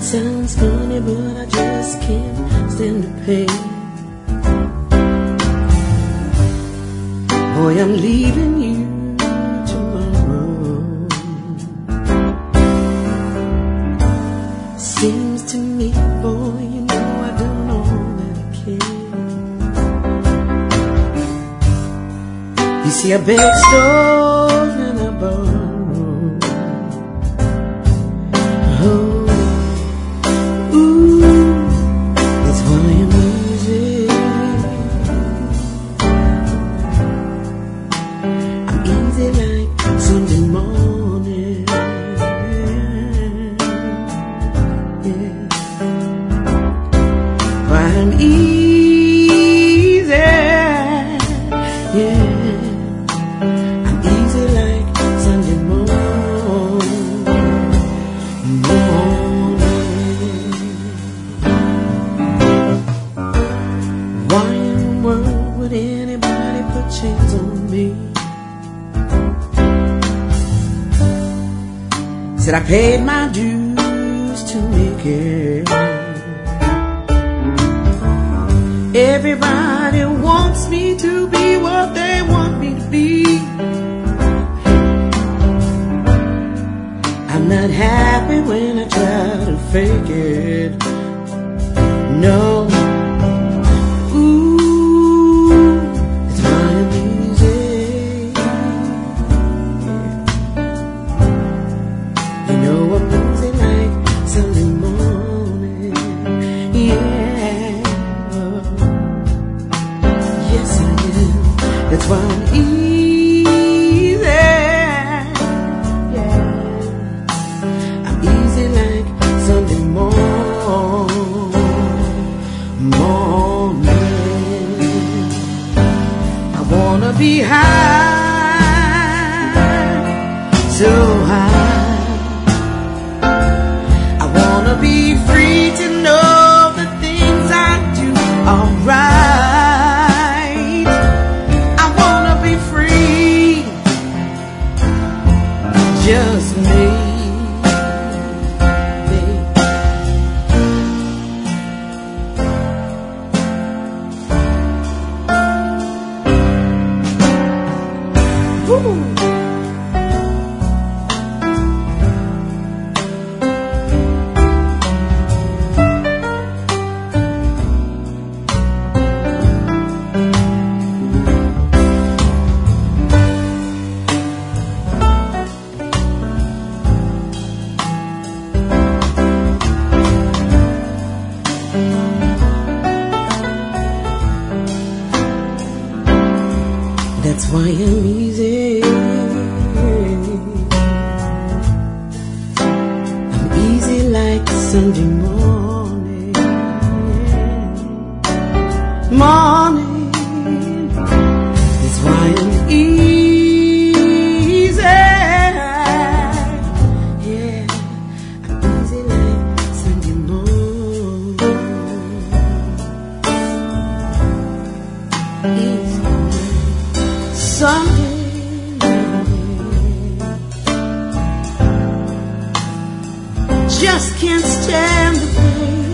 Sounds funny, but I just can't stand the pain. Boy, I'm leaving you tomorrow. Seems to me, boy, you know I've done all that I can. You see, I beg, stole, and I borrow. Oh. I'm easy, yeah. I'm easy like Sunday morning. Why in the world would anybody put chains on me? Said I paid my dues to make it. Everybody wants me to be what they want me to be. I'm not happy when I try to fake it. No. Ooh, it's why I'm easy. You know I'm easy like Sunday morning. Yeah. That's why I'm easy, yeah. I'm easy like Sunday morning. I wanna be high, so high. I wanna be free to know the things I do are right. Just me, that's why I'm easy. I'm easy like Sunday morning. That's why I'm easy. Yeah, I'm easy like Sunday morning. Easy. Sunday, just can't stand the pain.